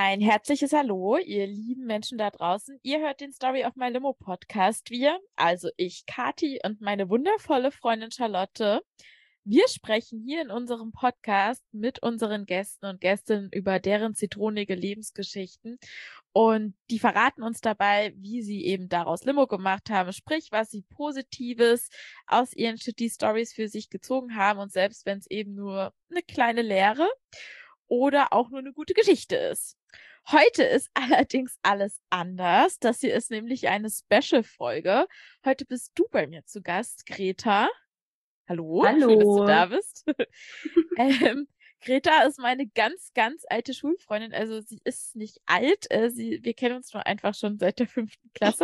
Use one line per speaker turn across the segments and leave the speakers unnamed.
Ein herzliches Hallo, ihr lieben Menschen da draußen. Ihr hört den Story of My Limo Podcast. Also ich, Kati und meine wundervolle Freundin Charlotte, wir sprechen hier in unserem Podcast mit unseren Gästen und Gästinnen über deren zitronige Lebensgeschichten. Und die verraten uns dabei, wie sie eben daraus Limo gemacht haben, sprich, was sie Positives aus ihren Shitty Stories für sich gezogen haben und selbst wenn es eben nur eine kleine Lehre oder auch nur eine gute Geschichte ist. Heute ist allerdings alles anders. Das hier ist nämlich eine Special-Folge. Heute bist du bei mir zu Gast, Greta. Hallo, schön, dass du
Hallo.
da bist. ähm, Greta ist meine ganz, ganz alte Schulfreundin. Also sie ist nicht alt. Wir kennen uns nur einfach schon seit der 5. Klasse.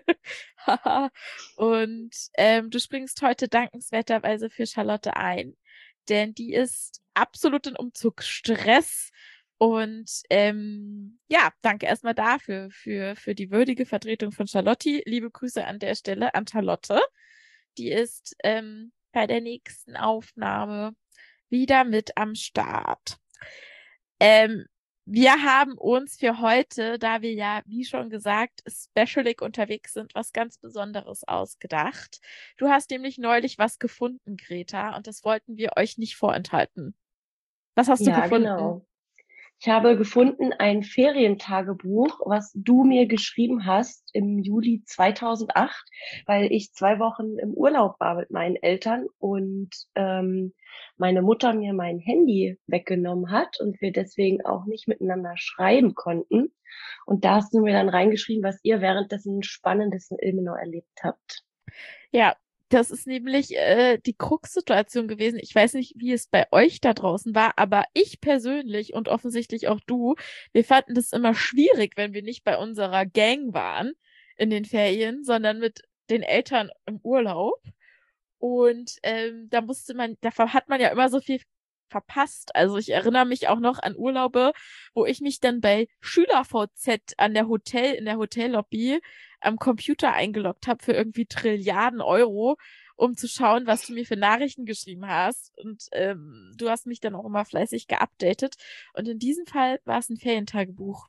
Und du springst heute dankenswerterweise für Charlotte ein, denn die ist absolut in Umzugsstress. Und ja, danke erstmal dafür, für die würdige Vertretung von Charlotte. Liebe Grüße an der Stelle an Charlotte. Die ist bei der nächsten Aufnahme wieder mit am Start. Ähm, Wir haben uns für heute, da wir ja, wie schon gesagt, specialig unterwegs sind, was ganz Besonderes ausgedacht. Du hast nämlich neulich was gefunden, Greta, und das wollten wir euch nicht vorenthalten. Was hast du
Ja,
gefunden?
genau. Ich habe gefunden ein Ferientagebuch, was du mir geschrieben hast im Juli 2008, weil ich 2 Wochen im Urlaub war mit meinen Eltern und meine Mutter mir mein Handy weggenommen hat und wir deswegen auch nicht miteinander schreiben konnten. Und da hast du mir dann reingeschrieben, was ihr währenddessen Spannendes in Ilmenau erlebt habt.
Ja, das ist nämlich die Krux-Situation gewesen. Ich weiß nicht, wie es bei euch da draußen war, aber ich persönlich und offensichtlich auch du, wir fanden das immer schwierig, wenn wir nicht bei unserer Gang waren in den Ferien, sondern mit den Eltern im Urlaub. Und da hat man ja immer so viel verpasst. Also ich erinnere mich auch noch an Urlaube, wo ich mich dann bei SchülerVZ in der Hotellobby am Computer eingeloggt habe für irgendwie Trilliarden Euro, um zu schauen, was du mir für Nachrichten geschrieben hast. Und du hast mich dann auch immer fleißig geupdatet. Und in diesem Fall war es ein Ferientagebuch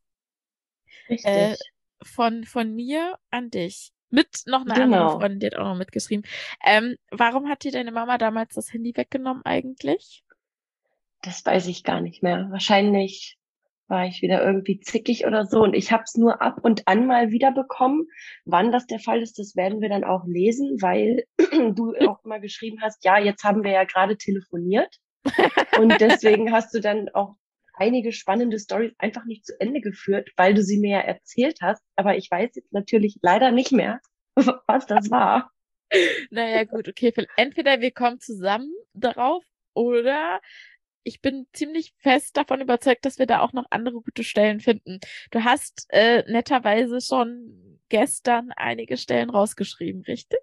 äh,
Richtig.
von mir an dich. Mit noch einer anderen
Genau.
Freundin, die hat auch noch mitgeschrieben. Warum hat dir deine Mama damals das Handy weggenommen eigentlich?
Das weiß ich gar nicht mehr. Wahrscheinlich war ich wieder irgendwie zickig oder so. Und ich habe es nur ab und an mal wieder bekommen. Wann das der Fall ist, das werden wir dann auch lesen, weil du auch immer geschrieben hast, ja, jetzt haben wir ja gerade telefoniert. Und deswegen hast du dann auch einige spannende Stories einfach nicht zu Ende geführt, weil du sie mir ja erzählt hast. Aber ich weiß jetzt natürlich leider nicht mehr, was das war.
Naja, gut, okay. Entweder wir kommen zusammen darauf oder ich bin ziemlich fest davon überzeugt, dass wir da auch noch andere gute Stellen finden. Du hast netterweise schon gestern einige Stellen rausgeschrieben, richtig?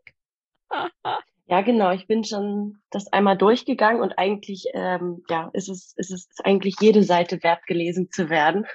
Ja, genau. Ich bin schon das einmal durchgegangen und eigentlich, ja, ist es eigentlich jede Seite wert, gelesen zu werden.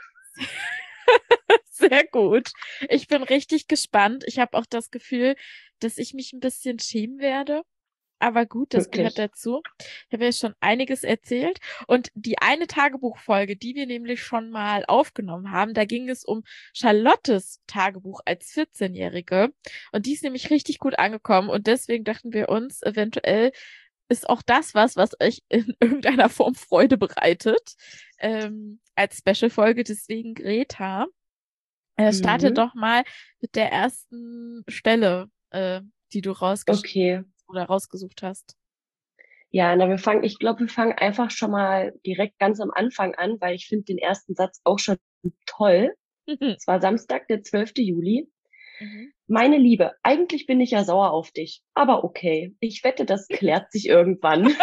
Sehr gut. Ich bin richtig gespannt. Ich habe auch das Gefühl, dass ich mich ein bisschen schämen werde. Aber gut, das gehört
Wirklich.
dazu. Ich habe ja schon einiges erzählt. Und die eine Tagebuchfolge, die wir nämlich schon mal aufgenommen haben, da ging es um Charlottes Tagebuch als 14-Jährige. Und die ist nämlich richtig gut angekommen. Und deswegen dachten wir uns, eventuell ist auch das was euch in irgendeiner Form Freude bereitet. Als Special-Folge. Deswegen, Greta, starte
Mhm.
doch mal mit der ersten Stelle, die du
Okay.
rausgesucht hast.
Ja, na, ich glaube, wir fangen einfach schon mal direkt ganz am Anfang an, weil ich finde den ersten Satz auch schon toll. Es war Samstag, der 12. Juli.
Mhm.
Meine Liebe, eigentlich bin ich ja sauer auf dich, aber okay. Ich wette, das klärt sich irgendwann.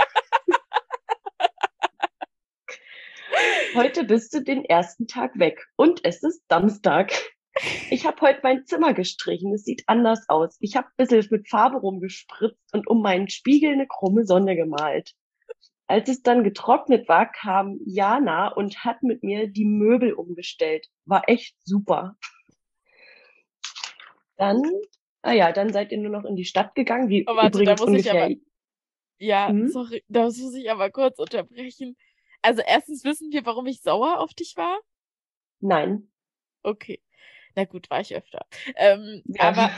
Heute bist du den ersten Tag weg und es ist Samstag. Ich habe heute mein Zimmer gestrichen. Es sieht anders aus. Ich habe ein bisschen mit Farbe rumgespritzt und um meinen Spiegel eine krumme Sonne gemalt. Als es dann getrocknet war, kam Jana und hat mit mir die Möbel umgestellt. War echt super. Dann, dann seid ihr nur noch in die Stadt gegangen, wie
Oh, warte, da
übrigens
muss ich aber,
ungefähr.
ja,
Hm?
sorry, da muss ich aber kurz unterbrechen. Also erstens wissen wir, warum ich sauer auf dich war.
Nein.
Okay. Na gut, war ich öfter.
Ja.
Aber,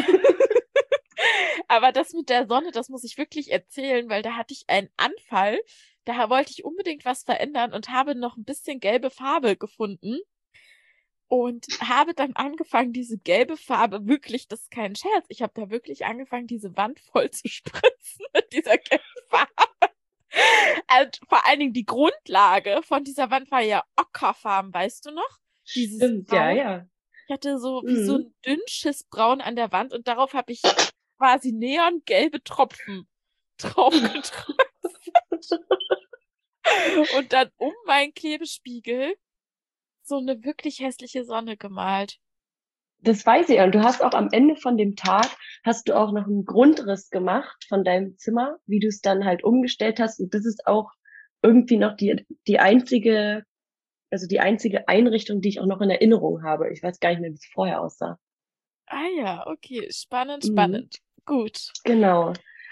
aber das mit der Sonne, das muss ich wirklich erzählen, weil da hatte ich einen Anfall. Da wollte ich unbedingt was verändern und habe noch ein bisschen gelbe Farbe gefunden und habe dann angefangen, diese gelbe Farbe wirklich, das ist kein Scherz, ich habe da wirklich angefangen, diese Wand voll zu spritzen mit dieser gelben Farbe. Und vor allen Dingen die Grundlage von dieser Wand war ja ockerfarben, weißt du noch? Dieses
Stimmt, ja,
Braun.
ja.
Ich hatte so wie so
Mhm.
ein dünnsches Braun an der Wand und darauf habe ich quasi neongelbe Tropfen draufgedrückt und dann um meinen Klebespiegel so eine wirklich hässliche Sonne gemalt.
Das weiß ich. Und du hast auch am Ende von dem Tag, hast du auch noch einen Grundriss gemacht von deinem Zimmer, wie du es dann halt umgestellt hast. Und das ist auch irgendwie noch die einzige, also die einzige Einrichtung, die ich auch noch in Erinnerung habe. Ich weiß gar nicht mehr, wie es vorher aussah.
Ah ja, okay, spannend,
Mhm.
spannend. Gut.
Genau.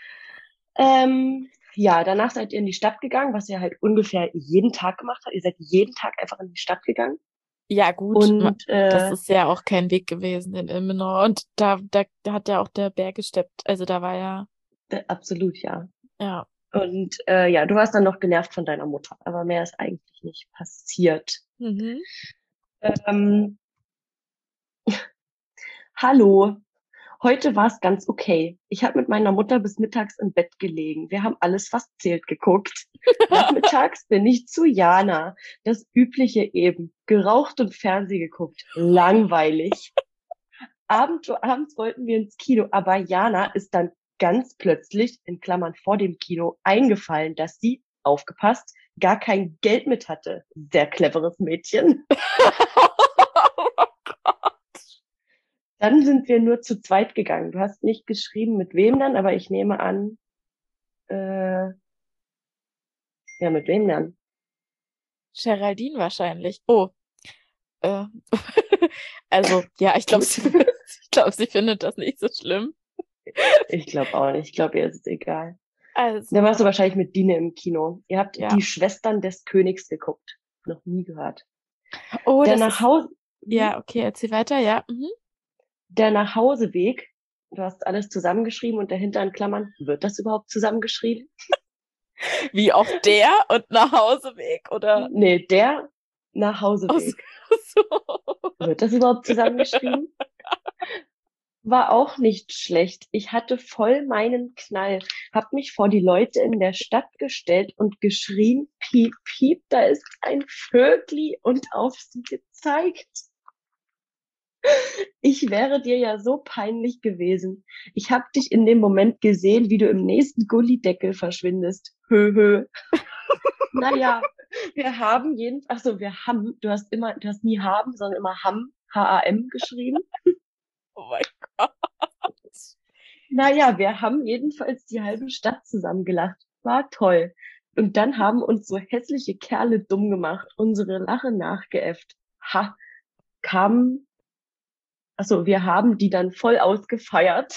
Ja, danach seid ihr in die Stadt gegangen, was ihr halt ungefähr jeden Tag gemacht habt. Ihr seid jeden Tag einfach in die Stadt gegangen.
Ja, gut,
Und
das ist ja auch kein Weg gewesen in Ilmenau. Und da hat ja auch der Berg gesteppt. Also da war ja,
absolut ja.
ja.
Und ja, du warst dann noch genervt von deiner Mutter, aber mehr ist eigentlich nicht passiert.
Mhm.
Ähm, hallo, heute war es ganz okay. Ich habe mit meiner Mutter bis mittags im Bett gelegen. Wir haben alles, was zählt, geguckt. Nachmittags bin ich zu Jana. Das Übliche eben. Geraucht und Fernseh geguckt. Langweilig. Abends wollten wir ins Kino, aber Jana ist dann ganz plötzlich, in Klammern vor dem Kino, eingefallen, dass sie, aufgepasst, gar kein Geld mit hatte. Sehr cleveres Mädchen. Dann sind wir nur zu zweit gegangen. Du hast nicht geschrieben, mit wem dann, aber ich nehme an, ja, mit wem dann?
Geraldine wahrscheinlich. Oh, äh. Also, ja, ich glaube,
Gut.
sie findet das nicht so schlimm.
Ich glaube auch nicht. Ich glaube, ihr ist es egal. Dann warst
Also,
du wahrscheinlich mit Dine im Kino. Ihr habt
ja.
die Schwestern des Königs geguckt. Noch nie gehört.
Oh,
Der
das
nach
ist,
Hause,
ja, okay, erzähl weiter, ja. Mhm.
der Nachhauseweg, du hast alles zusammengeschrieben und dahinter in Klammern, wird das überhaupt zusammengeschrieben?
Wie auch der und Nachhauseweg oder
Nee, der
aus,
Nachhauseweg.
so.
Wird das überhaupt zusammengeschrieben? War auch nicht schlecht. Ich hatte voll meinen Knall, hab mich vor die Leute in der Stadt gestellt und geschrien, piep, piep, da ist ein Vögli und auf sie gezeigt. Ich wäre dir ja so peinlich gewesen. Ich hab dich in dem Moment gesehen, wie du im nächsten Gullideckel verschwindest. Hö. Naja, wir haben ach so, wir haben, du hast nie haben, sondern immer ham, H-A-M geschrieben.
Oh mein Gott.
Naja, wir haben jedenfalls die halbe Stadt zusammengelacht. War toll. Und dann haben uns so hässliche Kerle dumm gemacht, unsere Lache nachgeäfft. Ha, kamen, also wir haben die dann voll ausgefeiert.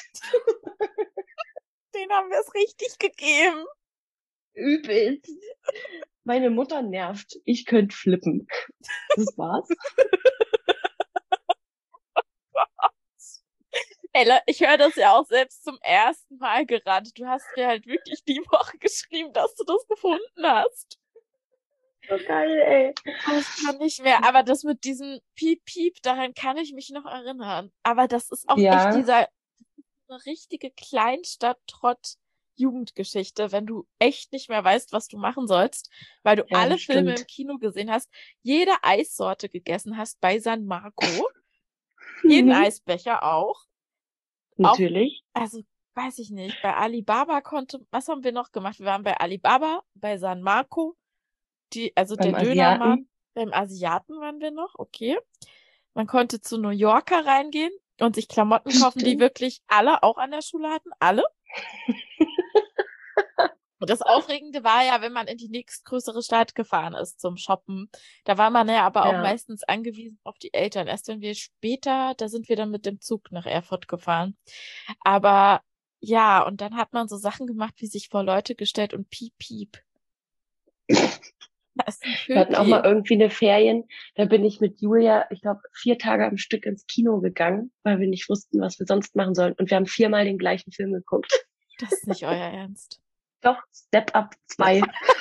Den haben wir es richtig gegeben.
Übelst. Meine Mutter nervt. Ich könnte flippen. Das war's.
Ella, ich höre das ja auch selbst zum ersten Mal gerade. Du hast mir halt wirklich die Woche geschrieben, dass du das gefunden hast.
So geil, ey.
Oh, ich kann nicht mehr. Aber das mit diesem Piep, Piep, daran kann ich mich noch erinnern. Aber das ist auch echt
Ja,
eine richtige Kleinstadt-Trott-Jugendgeschichte, wenn du echt nicht mehr weißt, was du machen sollst, weil du
ja,
alle
das
Filme im
stimmt.
Kino gesehen hast, jede Eissorte gegessen hast bei San Marco, jeden
Mhm.
Eisbecher auch. Auch,
Natürlich.
also weiß ich nicht, bei Alibaba was haben wir noch gemacht? Wir waren bei Alibaba, bei San Marco, also der
Beim
Dönermann,
Asiaten.
beim Asiaten waren wir noch, okay. Man konnte zu New Yorker reingehen und sich Klamotten kaufen, die
Stimmt.
wirklich alle auch an der Schule hatten, alle. Und das Aufregende war ja, wenn man in die nächstgrößere Stadt gefahren ist zum Shoppen. Da war man ja aber auch
Ja,
meistens angewiesen auf die Eltern. Erst wenn wir später, da sind wir dann mit dem Zug nach Erfurt gefahren. Aber ja, und dann hat man so Sachen gemacht, wie sich vor Leute gestellt und piep, piep. Das ist ein
Wir hatten auch mal
Vögel.
irgendwie eine Ferien, da bin ich mit Julia, ich glaube, 4 Tage am Stück ins Kino gegangen, weil wir nicht wussten, was wir sonst machen sollen. Und wir haben 4-mal den gleichen Film geguckt.
Das ist nicht euer Ernst.
Doch, Step Up 2.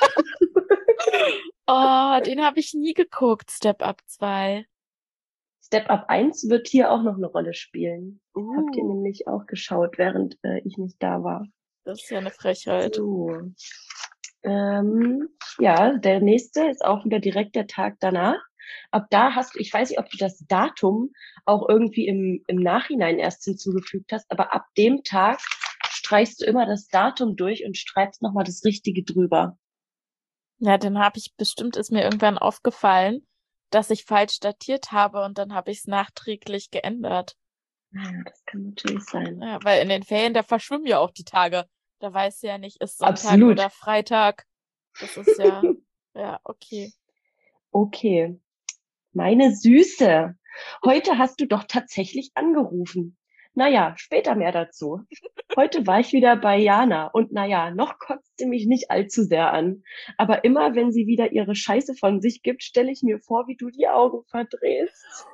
Oh, den habe ich nie geguckt, Step Up 2.
Step Up 1 wird hier auch noch eine Rolle spielen. Habt ihr
Uh,
nämlich auch geschaut, während ich nicht da war.
Das ist ja eine Frechheit.
So. Ähm, ja, der nächste ist auch wieder direkt der Tag danach. Ab da ich weiß nicht, ob du das Datum auch irgendwie im Nachhinein erst hinzugefügt hast, aber ab dem Tag streichst du immer das Datum durch und schreibst nochmal das Richtige drüber.
Ja, den habe ich bestimmt, ist mir irgendwann aufgefallen, dass ich falsch datiert habe und dann habe ich es nachträglich geändert.
Ja, das kann natürlich sein.
Ja, weil in den Ferien, da verschwimmen ja auch die Tage. Da weißt du ja nicht, ist Sonntag oder
Absolut.
Freitag. Das ist ja, ja, okay.
Okay. Meine Süße, heute hast du doch tatsächlich angerufen. Naja, später mehr dazu. Heute war ich wieder bei Jana und naja, noch kotzt sie mich nicht allzu sehr an. Aber immer wenn sie wieder ihre Scheiße von sich gibt, stelle ich mir vor, wie du die Augen verdrehst.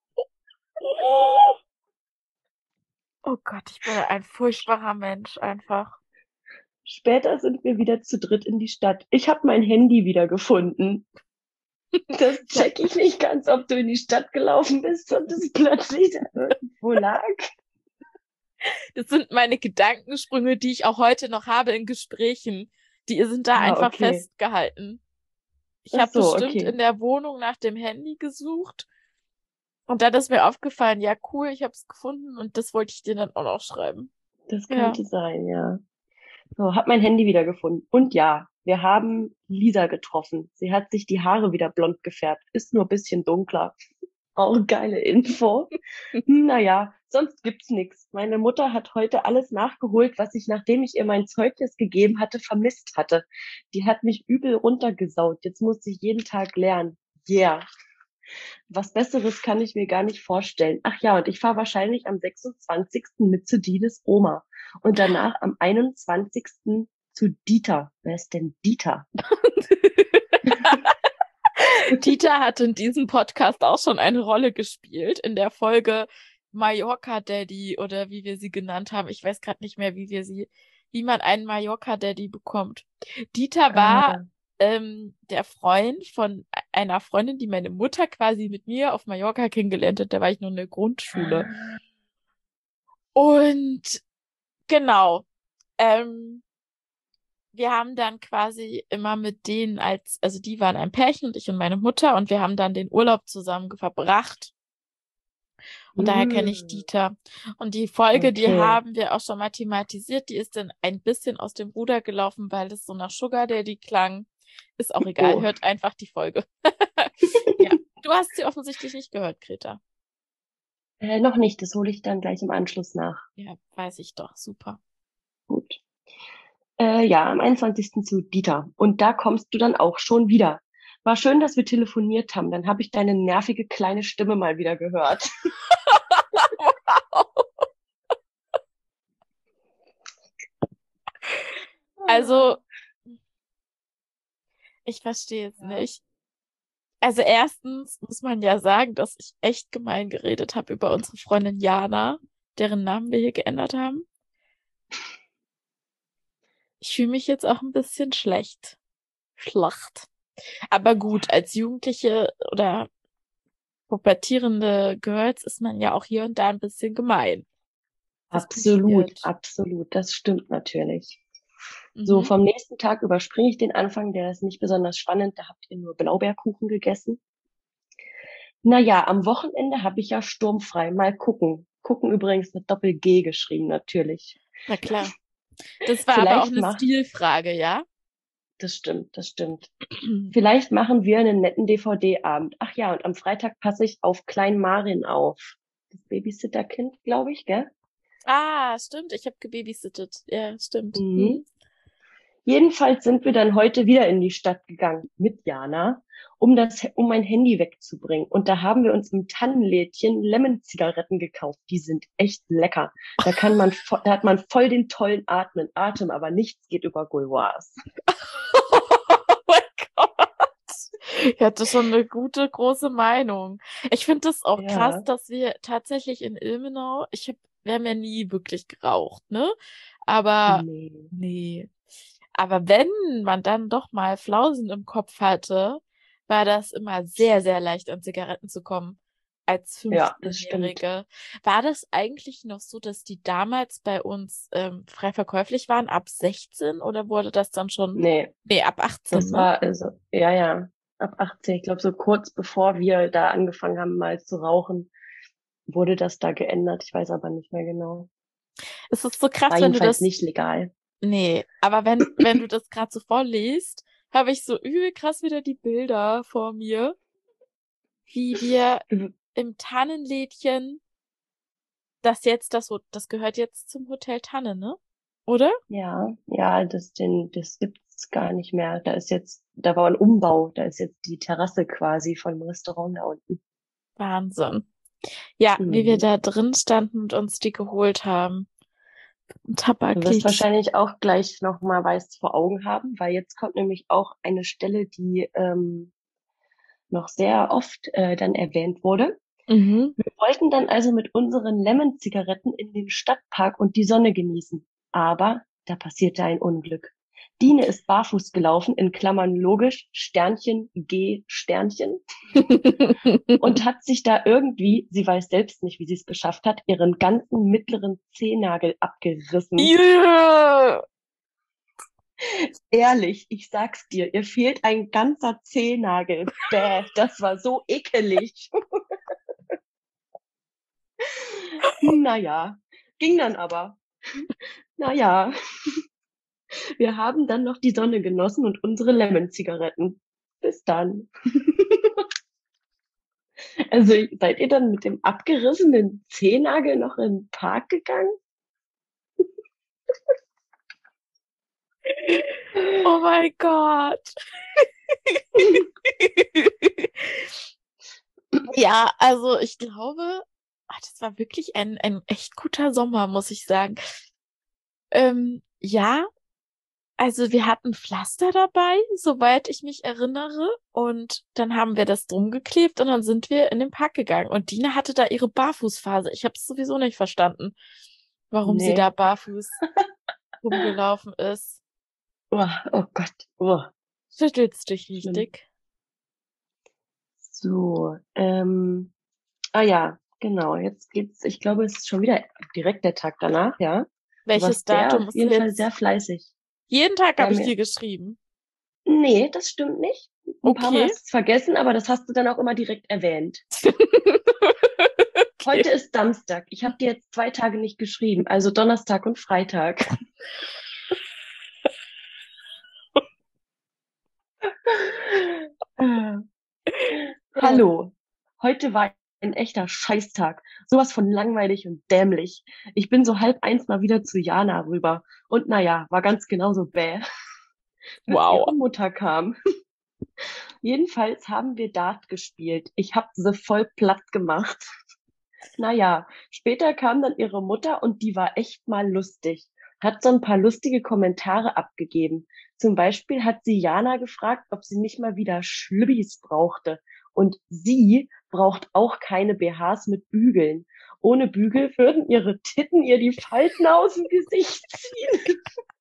Oh Gott, ich bin ein furchtbarer Mensch einfach.
Später sind wir wieder zu dritt in die Stadt. Ich habe mein Handy wieder gefunden. Das
Ja,
check ich nicht ganz, ob du in die Stadt gelaufen bist und es plötzlich da irgendwo lag.
das sind meine Gedankensprünge, die ich auch heute noch habe in Gesprächen. Die sind da
Ah,
einfach
okay.
festgehalten. Ich
Ach
habe
so,
bestimmt in
okay.
der Wohnung nach dem Handy gesucht und dann ist mir aufgefallen, ja cool, ich habe es gefunden und das wollte ich dir dann auch noch schreiben.
Das
Ja.
könnte sein, ja. So, hab mein Handy wieder gefunden. Und ja, wir haben Lisa getroffen. Sie hat sich die Haare wieder blond gefärbt. Ist nur ein bisschen dunkler. Auch geile Info. Naja, sonst gibt's nix. Meine Mutter hat heute alles nachgeholt, was ich, nachdem ich ihr mein Zeugnis gegeben hatte, vermisst hatte. Die hat mich übel runtergesaut. Jetzt muss ich jeden Tag lernen. Yeah. Was Besseres kann ich mir gar nicht vorstellen. Ach ja, und ich fahre wahrscheinlich am 26. mit zu Dines Oma und danach am 21. zu Dieter. Wer ist denn Dieter?
Dieter hat in diesem Podcast auch schon eine Rolle gespielt in der Folge Mallorca Daddy oder wie wir sie genannt haben. Ich weiß gerade nicht mehr, wie man einen Mallorca Daddy bekommt. Dieter war
Ah,
der Freund von einer Freundin, die meine Mutter quasi mit mir auf Mallorca kennengelernt hat. Da war ich noch in der Grundschule. Und genau. Ähm, Wir haben dann quasi immer mit denen also die waren ein Pärchen und ich und meine Mutter und wir haben dann den Urlaub zusammen verbracht. Und daher kenne ich
hm,
Dieter. Und die Folge, die
okay.
haben wir auch schon mal thematisiert, die ist dann ein bisschen aus dem Ruder gelaufen, weil es so nach Sugar Daddy klang. Ist auch egal,
Oh,
hört einfach die Folge. Ja, du hast sie offensichtlich nicht gehört, Greta.
noch nicht. Das hole ich dann gleich im Anschluss nach.
Ja, weiß ich doch, super.
Gut. Ja, am 21. zu Dieter. Und da kommst du dann auch schon wieder. War schön, dass wir telefoniert haben. Dann habe ich deine nervige kleine Stimme mal wieder gehört.
Also, ich verstehe es
Ja.
nicht. Also erstens muss man ja sagen, dass ich echt gemein geredet habe über unsere Freundin Jana, deren Namen wir hier geändert haben. Ich fühle mich jetzt auch ein bisschen schlecht. Schlacht. Aber gut, als Jugendliche oder pubertierende Girls ist man ja auch hier und da ein bisschen gemein. Das
Absolut,
passiert.
absolut. Das stimmt natürlich. So,
Mhm.
vom nächsten Tag überspringe ich den Anfang, der ist nicht besonders spannend. Da habt ihr nur Blaubeerkuchen gegessen. Naja, am Wochenende habe ich ja sturmfrei. Mal gucken. Gucken übrigens mit Doppel-G geschrieben, natürlich.
Na klar. Das war aber auch
Vielleicht
eine
mach,
Stilfrage, ja?
das stimmt, das stimmt. Vielleicht machen wir einen netten DVD-Abend. Ach ja, und am Freitag passe ich auf Klein Marin auf. Das Babysitterkind, glaube ich, gell?
Ah, stimmt. Ich habe gebabysittet. Ja, stimmt.
Mhm.
Hm.
Jedenfalls sind wir dann heute wieder in die Stadt gegangen mit Jana, um mein Handy wegzubringen. Und da haben wir uns im Tannenlädchen Lemon-Zigaretten gekauft. Die sind echt lecker. Da hat man voll den tollen Atem, aber nichts geht über Gauloise.
Oh mein Gott. Ich hatte schon eine gute, große Meinung. Ich finde das auch krass,
Ja,
dass wir tatsächlich in Ilmenau, wir haben ja nie wirklich geraucht, ne? Aber,
nee.
nee. Aber wenn man dann doch mal Flausen im Kopf hatte, war das immer sehr, sehr leicht an Zigaretten zu kommen als
Ja, das stimmt.
15-Jährige. War das eigentlich noch so, dass die damals bei uns frei verkäuflich waren, ab 16 oder wurde das dann schon,
Nee,
nee, ab 18,
das
ne?
war also, ja, ja, ab 18, ich glaube so kurz bevor wir da angefangen haben mal zu rauchen, wurde das da geändert. Ich weiß aber nicht mehr genau.
Es ist so
War
krass, wenn du
jedenfalls
das,
nicht legal.
nee, aber wenn du das gerade so vorliest, habe ich so übel krass wieder die Bilder vor mir, wie wir im Tannenlädchen, das gehört jetzt zum Hotel Tanne, ne? Oder?
Ja, ja, das gibt's gar nicht mehr. Da war ein Umbau, da ist jetzt die Terrasse quasi von dem Restaurant da unten.
Wahnsinn. Ja, wie wir
Mhm.
da drin standen und uns die geholt haben.
Du wirst
Tabaklied.
wahrscheinlich auch gleich noch mal was vor Augen haben, weil jetzt kommt nämlich auch eine Stelle, die noch sehr oft dann erwähnt wurde.
Mhm.
Wir wollten dann also mit unseren Lemon-Zigaretten in den Stadtpark und die Sonne genießen. Aber da passierte ein Unglück. Dine ist barfuß gelaufen, in Klammern logisch, Sternchen, G, Sternchen, und hat sich da irgendwie, sie weiß selbst nicht, wie sie es geschafft hat, ihren ganzen mittleren Zehennagel abgerissen.
Yeah.
Ehrlich, ich sag's dir, ihr fehlt ein ganzer Zehennagel. Bäh, das war so ekelig. Naja, ging dann aber. Naja, wir haben dann noch die Sonne genossen und unsere Lemon-Zigaretten. Bis dann. Also seid ihr dann mit dem abgerissenen Zehennagel noch in den Park gegangen?
Oh mein Gott. Ja, also ich glaube, das war wirklich ein echt guter Sommer, muss ich sagen. Ja, also wir hatten Pflaster dabei, soweit ich mich erinnere. Und dann haben wir das drum geklebt und dann sind wir in den Park gegangen. Und Dina hatte da ihre Barfußphase. Ich habe es sowieso nicht verstanden, warum sie da
Nee.
barfuß rumgelaufen ist.
Oh, oh Gott. Oh,
Schüttelst dich
schlimm.
richtig.
So, ah ja, genau. Jetzt geht's, ich glaube, es ist schon wieder direkt der Tag danach, ja. Du
Welches
warst sehr, auf
Datum ist
jeden Fall
jetzt?
sehr fleißig.
Jeden Tag
Wir
habe
haben
ich
ja,
dir geschrieben.
nee, das stimmt nicht. Ein paar Mal
Okay.
hast du es vergessen, aber das hast du dann auch immer direkt erwähnt.
Okay.
Heute ist Samstag. Ich habe dir jetzt 2 Tage nicht geschrieben, also Donnerstag und Freitag.
Ja.
Hallo. Heute war ein echter Scheißtag. Sowas von langweilig und dämlich. Ich bin so 12:30 mal wieder zu Jana rüber. Und naja, war ganz genauso bäh, bis ihre
Wow.
Mutter kam. Jedenfalls haben wir Dart gespielt. Ich hab sie voll platt gemacht. Naja, später kam dann ihre Mutter und die war echt mal lustig. Hat so ein paar lustige Kommentare abgegeben. Zum Beispiel hat sie Jana gefragt, ob sie nicht mal wieder Schlübbis brauchte. Und sie braucht auch keine BHs mit Bügeln. Ohne Bügel würden ihre Titten ihr die Falten aus dem Gesicht ziehen.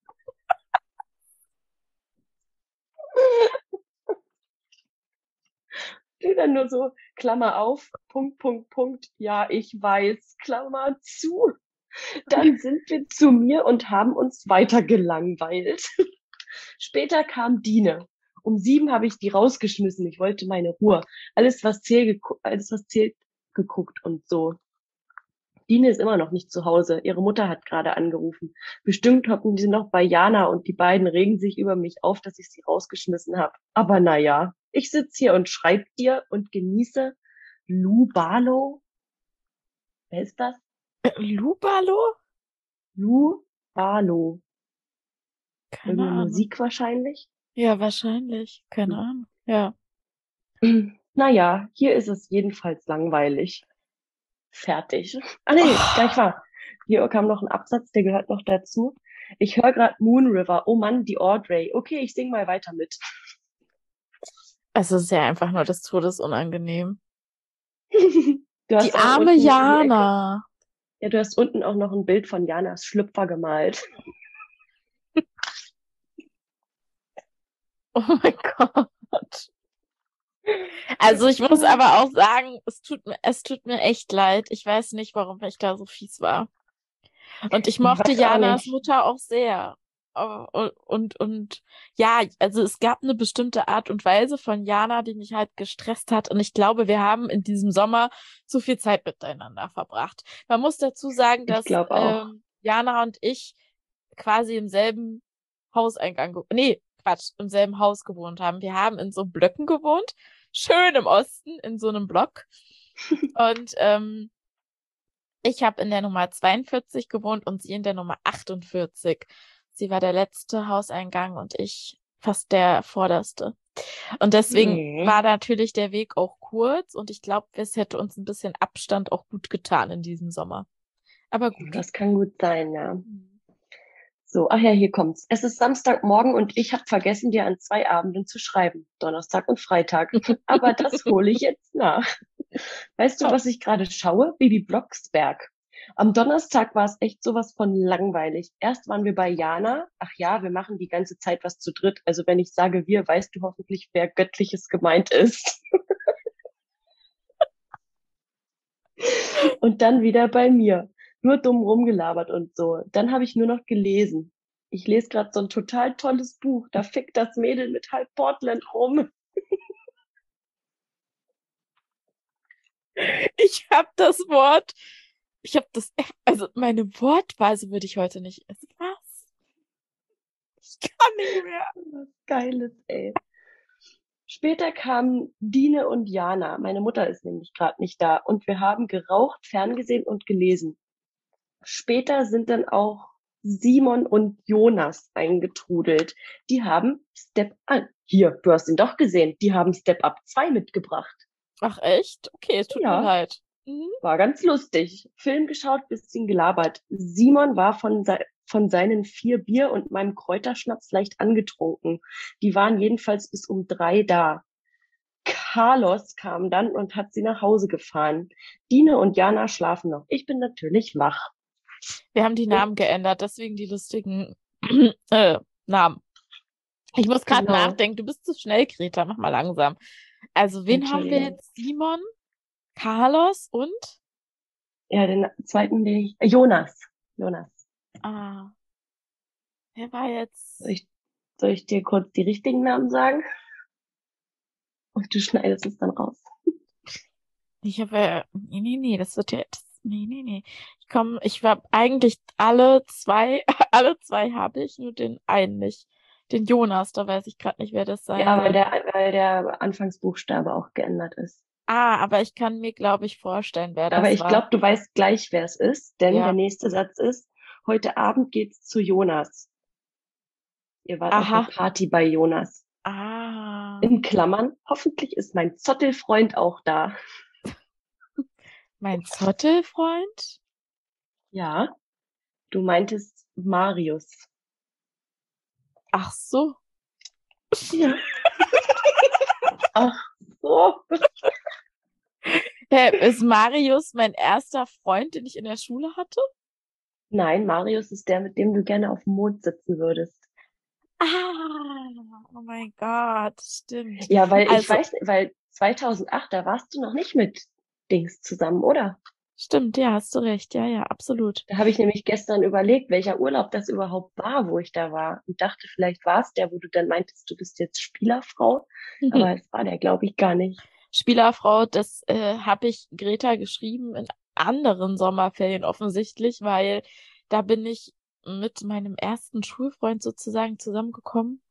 Die dann nur so, Klammer auf, Punkt, Punkt, Punkt, ja, ich weiß, Klammer zu. Dann sind wir zu mir und haben uns weiter gelangweilt. Später kam Dine. Um 7 habe ich die rausgeschmissen. Ich wollte meine Ruhe. Alles, was zählt, geguckt und so. Dine ist immer noch nicht zu Hause. Ihre Mutter hat gerade angerufen. Bestimmt hocken sie noch bei Jana und die beiden regen sich über mich auf, dass ich sie rausgeschmissen habe. Aber naja, ich sitz hier und schreib dir und genieße Lou Barlow. Wer ist das?
Lubalo?
Lou Barlow.
Keine
Irgendeine
Ahnung.
Musik wahrscheinlich.
Ja, wahrscheinlich. Keine Ahnung. Ja.
Naja, hier ist es jedenfalls langweilig. Fertig. Ah nee, gleich
Oh,
war. Hier kam noch ein Absatz, der gehört noch dazu. Ich höre gerade Moon River. Oh Mann, die Audrey. Okay, ich sing mal weiter mit.
Es ist ja einfach nur des Todes unangenehm.
Du
Die
hast auch
arme
unten in die Ecke,
Jana.
ja, du hast unten auch noch ein Bild von Janas Schlüpfer gemalt.
Oh mein Gott. Also ich muss aber auch sagen, es tut mir echt leid. Ich weiß nicht, warum ich da so fies war. Und ich
Ich
mochte
weiß auch
Janas
nicht.
Mutter auch sehr. Und ja, also es gab eine bestimmte Art und Weise von Jana, die mich halt gestresst hat. Und ich glaube, wir haben in diesem Sommer zu viel Zeit miteinander verbracht. Man muss dazu sagen,
Ich
dass
glaube auch.
Jana und ich quasi im selben Hauseingang, nee, Quatsch, im selben Haus gewohnt haben. Wir haben in so Blöcken gewohnt, schön im Osten, in so einem Block. Und ich habe in der Nummer 42 gewohnt und sie in der Nummer 48. Sie war der letzte Hauseingang und ich fast der vorderste. Und deswegen
Mhm.
war natürlich der Weg auch kurz und ich glaube, es hätte uns ein bisschen Abstand auch gut getan in diesem Sommer. Aber gut.
Das kann gut sein, ja.
Mhm.
So, ach ja, hier kommt's. Es ist Samstagmorgen und ich habe vergessen, dir an 2 Abenden zu schreiben. Donnerstag und Freitag. Aber das hole ich jetzt nach. Weißt du,
Oh,
was ich gerade schaue? Baby Blocksberg. Am Donnerstag war es echt sowas von langweilig. Erst waren wir bei Jana. Ach ja, wir machen die ganze Zeit was zu dritt. Also wenn ich sage wir, weißt du hoffentlich, wer Göttliches gemeint ist. Und dann wieder bei mir. Nur dumm rumgelabert und so. Dann habe ich nur noch gelesen. Ich lese gerade so ein total tolles Buch. Da fickt das Mädel mit halb Portland rum.
ich habe das Wort, ich habe das, also meine Wortweise würde ich heute nicht. Was? Ich kann nicht mehr.
Was Geiles, ey. Später kamen Dine und Jana. Meine Mutter ist nämlich gerade nicht da. Und wir haben geraucht, ferngesehen und gelesen. Später sind dann auch Simon und Jonas eingetrudelt. Die haben Step an. Hier, du hast ihn doch gesehen. Die haben Step Up 2 mitgebracht.
Ach echt? Okay, es tut mir
Ja,
leid. Mhm.
war ganz lustig. Film geschaut, bisschen gelabert. Simon war von seinen 4 Bier und meinem Kräuterschnaps leicht angetrunken. Die waren jedenfalls bis um 3 da. Carlos kam dann und hat sie nach Hause gefahren. Dine und Jana schlafen noch. Ich bin natürlich wach.
Wir haben die
Und
Namen geändert, deswegen die lustigen Namen. Ich muss gerade
genau,
nachdenken. Du bist zu schnell, Greta. Mach mal langsam. Also, wen haben wir
Entschuldigung.
jetzt? Simon, Carlos und?
Ja, den zweiten, Jonas. Jonas.
Ah, wer war
Soll
jetzt?
ich, soll ich dir kurz die richtigen Namen sagen? Und du schneidest es dann raus.
Ich habe, nee, das wird ja, nee. Ich war eigentlich alle zwei, alle zwei habe ich, nur den einen nicht. Den Jonas, da weiß ich gerade nicht, wer das sein
Ja,
soll.
weil der Anfangsbuchstabe auch geändert ist.
Ah, aber ich kann mir, glaube ich, vorstellen, wer
Aber
das
ich
war.
glaube, du weißt gleich, wer es ist, denn der
Ja.
nächste Satz ist, heute Abend geht's zu Jonas. Ihr wart auf der
Aha.
Party bei Jonas.
Ah.
In Klammern, hoffentlich ist mein Zottelfreund auch da.
Mein Zottelfreund?
Ja, du meintest Marius.
Ach so.
Ja. Ach so.
Hä, ist Marius mein erster Freund, den ich in der Schule hatte?
Nein, Marius ist der, mit dem du gerne auf dem Mond sitzen würdest.
Ah, oh mein Gott, stimmt.
Ja, weil ich
Also,
weiß, weil 2008, da warst du noch nicht mit Dings zusammen, oder?
stimmt, ja, hast du recht. Ja, ja, absolut.
Da habe ich nämlich gestern überlegt, welcher Urlaub das überhaupt war, wo ich da war. Und dachte, vielleicht war es der, wo du dann meintest, du bist jetzt Spielerfrau. Aber es war der, glaube ich, gar nicht.
Spielerfrau, das habe ich Greta geschrieben in anderen Sommerferien offensichtlich, weil da bin ich mit meinem ersten Schulfreund sozusagen zusammengekommen,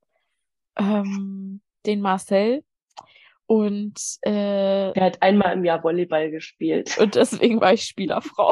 den Marcel. Und, äh,
Der hat einmal im Jahr Volleyball gespielt.
und deswegen war ich Spielerfrau.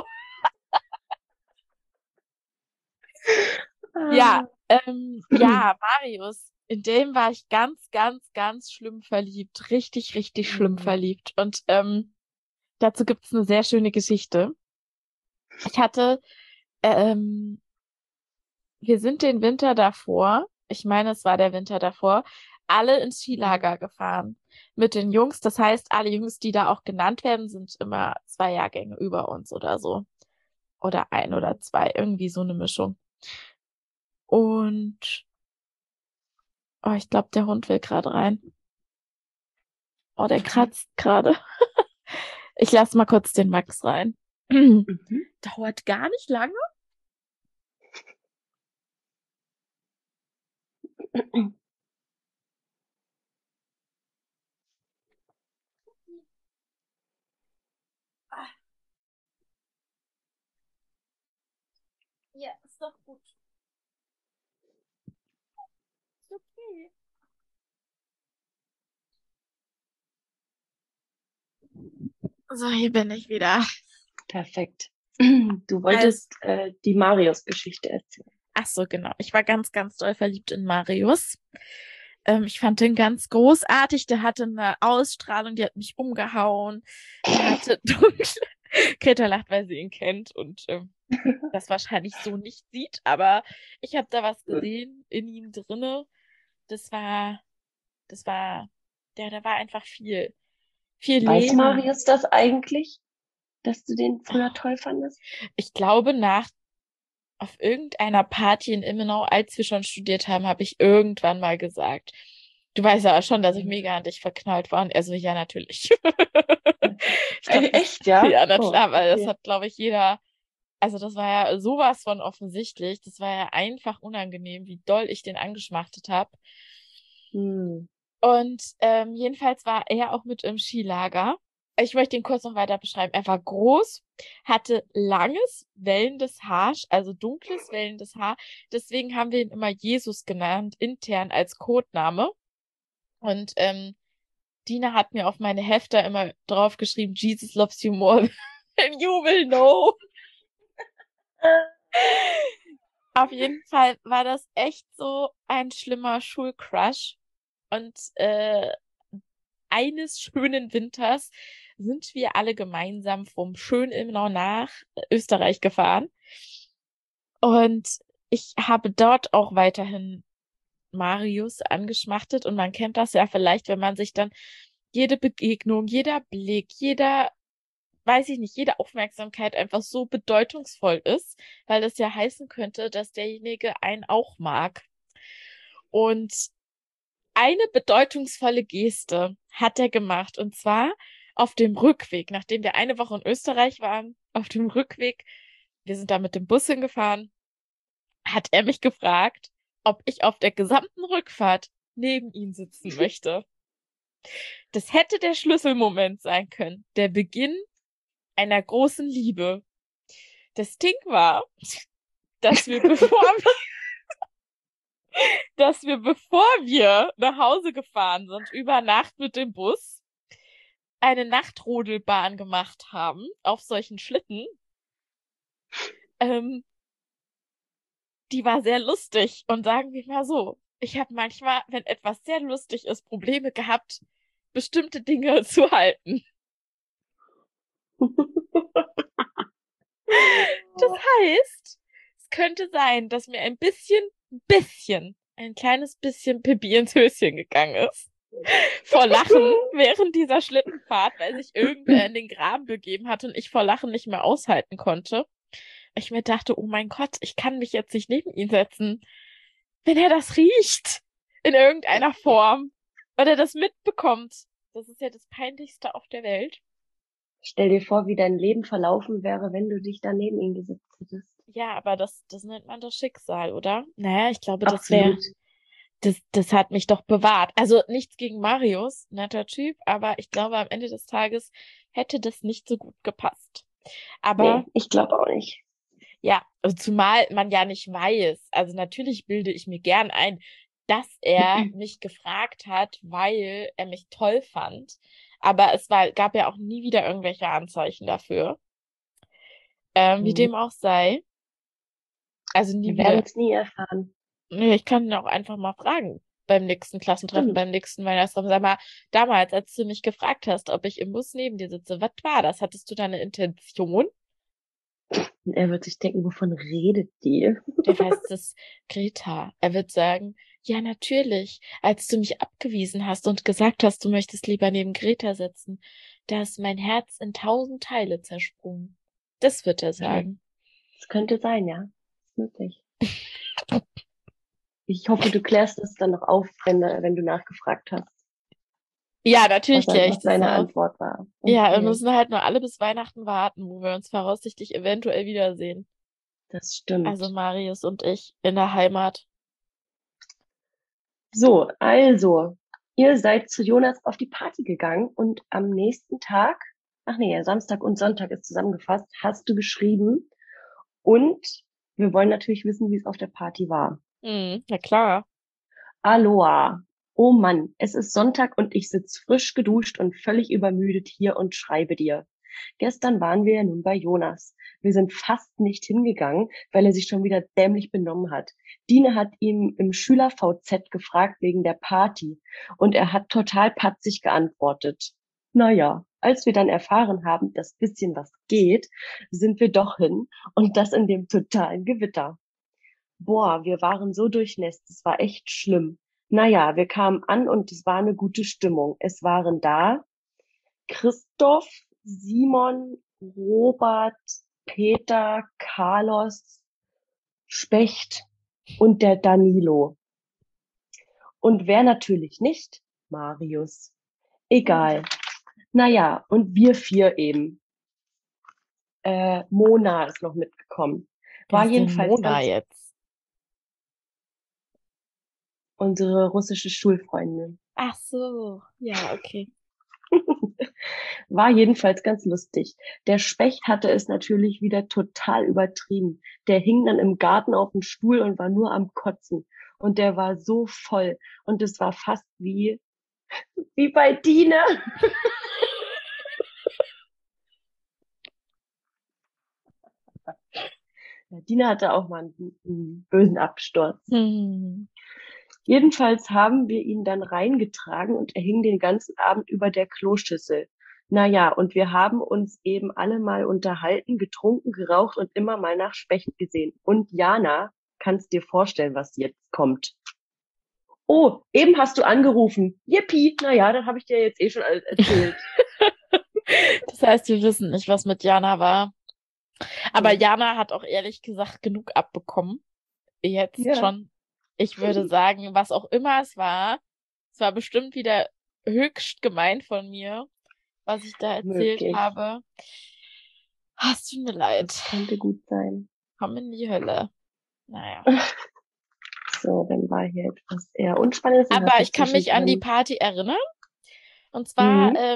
Ja,
Ah.
ja, Marius, in dem war ich ganz schlimm verliebt. Richtig schlimm verliebt. Und dazu gibt's eine sehr schöne Geschichte. Ich hatte, ähm, wir sind den Winter davor. ich meine, es war der Winter davor, alle ins
Mhm.
Skilager gefahren mit den Jungs. Das heißt, alle Jungs, die da auch genannt werden, sind immer 2 Jahrgänge über uns oder so. Oder ein oder zwei, irgendwie so eine Mischung. Und, oh, ich glaube, der Hund will gerade rein. Oh, der kratzt gerade. Ich lasse mal kurz den Max rein.
Mhm.
Dauert gar nicht lange. Ah, ja, ist doch gut. Ist okay. So, hier bin ich wieder.
Perfekt. Du
Also,
wolltest die Marius-Geschichte erzählen.
ach so, genau. Ich war ganz, ganz doll verliebt in Marius. Ich fand den ganz großartig. Der hatte eine Ausstrahlung, die hat mich umgehauen. Der hatte dunkle. Greta lacht, weil sie ihn kennt und das wahrscheinlich so nicht sieht, aber ich habe da was gesehen in ihm drinne. Das war, das war, da war einfach viel, viel
Weiß
Leben.
Marius das eigentlich, dass du den früher
Oh,
toll fandest?
ich glaube, auf irgendeiner Party in Immenau, als wir schon studiert haben, habe ich irgendwann mal gesagt, du weißt ja schon, dass ich mega an dich verknallt war. Und er so, ja, natürlich. Ich glaube,
Echt, ja?
ja, na
Oh,
klar, weil das
okay.
hat, glaube ich, jeder, also das war ja sowas von offensichtlich. Das war ja einfach unangenehm, wie doll ich den angeschmachtet habe.
Hm.
Und jedenfalls war er auch mit im Skilager. Ich möchte ihn kurz noch weiter beschreiben. Er war groß, hatte langes, wellendes Haar, also dunkles, wellendes Haar. Deswegen haben wir ihn immer Jesus genannt, intern als Codename. Und Dina hat mir auf meine Hefter immer draufgeschrieben, Jesus loves you more than you will know. Auf jeden Fall war das echt so ein schlimmer Schulcrush. Und eines schönen Winters sind wir alle gemeinsam vom Schönilmenau nach Österreich gefahren. Und ich habe dort auch weiterhin Marius angeschmachtet. Und man kennt das ja vielleicht, wenn man sich dann jede Begegnung, jeder Blick, weiß ich nicht, jede Aufmerksamkeit einfach so bedeutungsvoll ist, weil das ja heißen könnte, dass derjenige einen auch mag. Und eine bedeutungsvolle Geste hat er gemacht, und zwar auf dem Rückweg, nachdem wir eine Woche in Österreich waren, auf dem Rückweg, wir sind da mit dem Bus hingefahren, hat er mich gefragt, ob ich auf der gesamten Rückfahrt neben ihm sitzen möchte. Das hätte der Schlüsselmoment sein können, der Beginn einer großen Liebe. Das Ding war, dass wir, bevor wir nach Hause gefahren sind, über Nacht mit dem Bus, eine Nachtrodelbahn gemacht haben auf solchen Schlitten. Ähm, Die war sehr lustig und sagen wir mal so, ich habe manchmal, wenn etwas sehr lustig ist, Probleme gehabt, bestimmte Dinge zu halten. Das heißt, es könnte sein, dass mir ein kleines bisschen Pipi ins Höschen gegangen ist. Vor Lachen während dieser Schlittenfahrt, weil sich irgendwer in den Graben begeben hat und ich vor Lachen nicht mehr aushalten konnte. Ich mir dachte, oh mein Gott, ich kann mich jetzt nicht neben ihn setzen. Wenn er das riecht, in irgendeiner Form, oder das mitbekommt, das ist ja das Peinlichste auf der Welt.
Stell dir vor, wie dein Leben verlaufen wäre, wenn du dich da neben ihn gesetzt hättest.
Ja, aber das nennt man doch Schicksal, oder? Naja, ich glaube,
Absolut.
das hat mich doch bewahrt. Also nichts gegen Marius, netter Typ, aber ich glaube, am Ende des Tages hätte das nicht so gut gepasst. Aber
Nee, ich glaube auch nicht.
ja, also zumal man ja nicht weiß. Also natürlich bilde ich mir gern ein, dass er mich gefragt hat, weil er mich toll fand. Aber gab ja auch nie wieder irgendwelche Anzeichen dafür. Wie
Mhm.
dem auch sei. Also nie
Wir werden
wieder.
es nie erfahren.
Nee, ich kann ihn auch einfach mal fragen. Beim nächsten Klassentreffen,
Stimmt.
beim nächsten Weihnachtstreffen. Sag mal, damals, als du mich gefragt hast, ob ich im Bus neben dir sitze, was war das? Hattest du da eine Intention?
Und er wird sich denken, wovon redet die?
Der heißt es Greta. Er wird sagen, Ja, natürlich. Als du mich abgewiesen hast und gesagt hast, du möchtest lieber neben Greta sitzen, da ist mein Herz in 1000 Teile zersprungen. Das wird er sagen.
Das könnte sein, ja. Ist möglich. Ich hoffe, du klärst es dann noch auf, wenn du nachgefragt hast,
Ja, natürlich kläre ich
was
das
deine
auf.
Antwort war.
Ja, wir
Okay,
müssen halt nur alle bis Weihnachten warten, wo wir uns voraussichtlich eventuell wiedersehen.
das
Also
stimmt.
Marius und ich in der Heimat.
So, also, ihr seid zu Jonas auf die Party gegangen und am nächsten Tag, ach nee, ja, Samstag und Sonntag ist zusammengefasst, hast du geschrieben und wir wollen natürlich wissen, wie es auf der Party war.
Na klar.
Aloha. Oh Mann, es ist Sonntag und ich sitz frisch geduscht und völlig übermüdet hier und schreibe dir. Gestern waren wir ja nun bei Jonas. Wir sind fast nicht hingegangen, weil er sich schon wieder dämlich benommen hat. Dine hat ihn im Schüler-VZ gefragt wegen der Party und er hat total patzig geantwortet. Naja, als wir dann erfahren haben, dass bisschen was geht, sind wir doch hin und das in dem totalen Gewitter. Boah, wir waren so durchnässt, es war echt schlimm. Naja, wir kamen an und es war eine gute Stimmung. Es waren da Christoph, Simon, Robert, Peter, Carlos, Specht und der Danilo. Und wer natürlich nicht? Marius. Egal. Naja, und wir vier eben. Mona ist noch mitgekommen.
Wer
War
ist denn
jedenfalls
Mona
ganz
jetzt?
unsere russische Schulfreundin.
Ach so. Ja, okay.
War jedenfalls ganz lustig. Der Specht hatte es natürlich wieder total übertrieben. Der hing dann im Garten auf dem Stuhl und war nur am Kotzen. Und der war so voll. Und es war fast wie bei Dine. Ja, Dine hatte auch mal einen bösen Absturz.
Hm.
Jedenfalls haben wir ihn dann reingetragen und er hing den ganzen Abend über der Kloschüssel. Naja, und wir haben uns eben alle mal unterhalten, getrunken, geraucht und immer mal nach Specht gesehen. Und Jana, kannst dir vorstellen, was jetzt kommt. Oh, eben hast du angerufen. Yippie. Naja, dann habe ich dir jetzt eh schon alles erzählt.
Das heißt, wir wissen nicht, was mit Jana war. Aber
Nee.
Jana hat auch ehrlich gesagt genug abbekommen. Jetzt
Ja,
schon. Ich würde sagen, was auch immer es war bestimmt wieder höchst gemein von mir, was ich da erzählt
möglich.
habe. Ah, es tut mir leid.
Das könnte gut sein.
Komm in die Hölle. Naja.
So, dann war hier etwas eher Unspannendes und
Aber
hast du
ich kann mich an die
zwischendrin.
Party erinnern. Und zwar,
Mhm.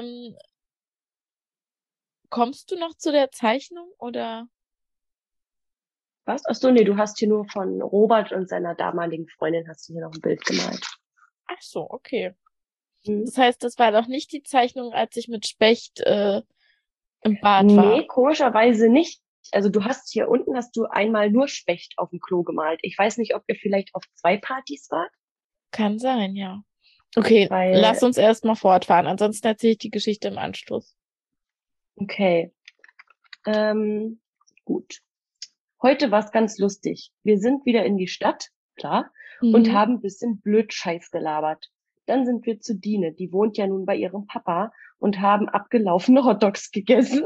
kommst du noch zu der Zeichnung oder?
Was? Ach so, nee, du hast hier nur von Robert und seiner damaligen Freundin hast du hier noch ein Bild gemalt.
Ach so, okay.
Mhm.
Das heißt, das war doch nicht die Zeichnung, als ich mit Specht im Bad war.
Nee, komischerweise nicht. Also du hast hier unten hast du einmal nur Specht auf dem Klo gemalt. Ich weiß nicht, ob ihr vielleicht auf zwei Partys wart,
Kann sein, ja. Okay, lass
weil,
uns erstmal fortfahren. Ansonsten erzähle ich die Geschichte im Anschluss.
okay, ähm, gut. Heute war es ganz lustig. Wir sind wieder in die Stadt, klar, und
Mhm.
haben ein bisschen blöd Scheiß gelabert. Dann sind wir zu Dine, die wohnt ja nun bei ihrem Papa und haben abgelaufene Hotdogs gegessen.